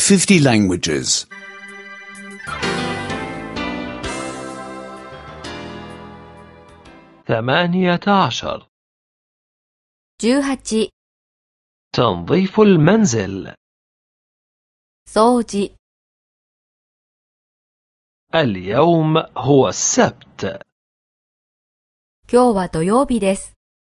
50 languages. 18. 18. تنظيف المنزل. 掃除。 اليوم هو السبت. 今日は土曜日です。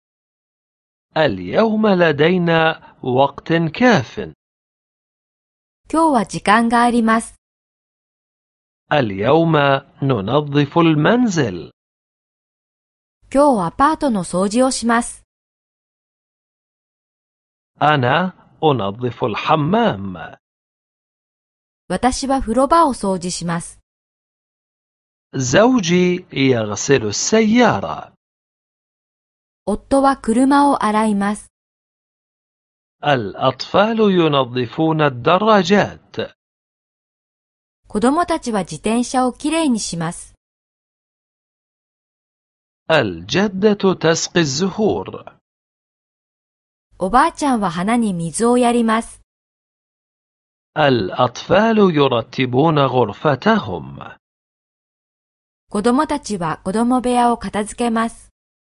اليوم لدينا وقت كاف. 今日は時間があります。 اليوم ننظف المنزل. 今日アパートの掃除をします。 أنا أنظف الحمام. 私は風呂場を掃除します。 زوجي يغسل السيارة. 夫は車を洗います。 الأطفال ينظفون الدراجات. 子供たちは自転車をきれいにします。 الجدة تسقي الزهور. おばあちゃんは花に水をやります。 الأطفال يرتبون غرفتهم. 子供たちは子供部屋を片付けます。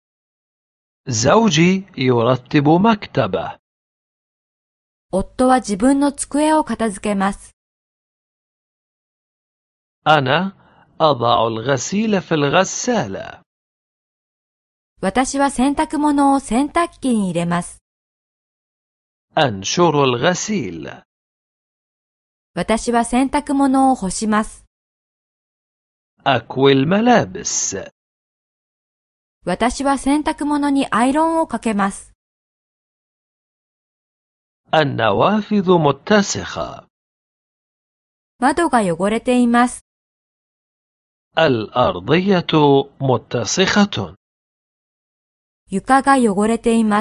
زوجي يرتب مكتبه. 夫は自分の机を片付けます。 أنا أضع الغسيل في الغسالة. 私は洗濯物を洗濯機に入れます。 أنشر الغسيل. 私は洗濯物を干します。 أكوي الملابس. 私は洗濯物にアイロンをかけます。 النوافذ متسخة. 窓が汚れています。 الأرضية متسخة. 床が汚れています。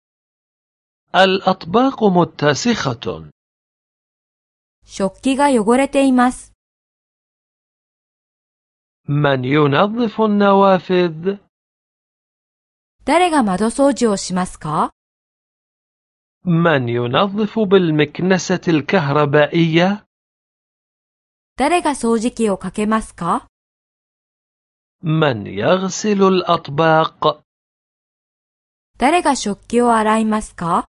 الأطباق متسخة. 食器が汚れています。 من ينظف النوافذ؟ 誰が窓掃除をしますか？ من ينظف بالمكنسة الكهربائية؟ 誰が掃除機をかけますか？ من يغسل الأطباق؟ 誰が食器を洗いますか？